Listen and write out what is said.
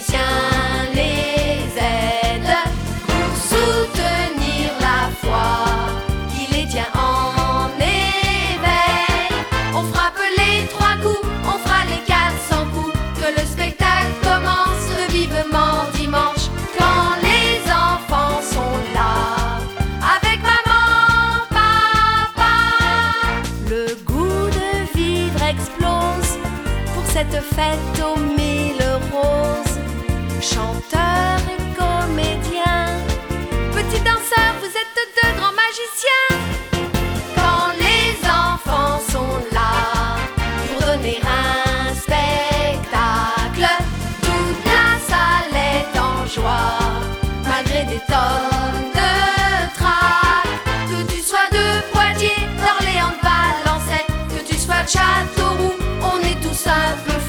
musiciens les aident pour soutenir la foi qui les tient en éveil. On frappe les 3 coups, on fera les 400 coups, que le spectacle commence vivement dimanche quand les enfants sont là. Avec maman, papa, le goût de vivre explose pour cette fête aux 1000 roses. Chanteurs et comédiens, petits danseurs, vous êtes 2 grands magiciens. Quand les enfants sont là pour donner un spectacle, toute la salle est en joie, malgré des tonnes de trac. Que tu sois de Poitiers, d'Orléans, de Valençay, que tu sois de Châteauroux, on est tous un peu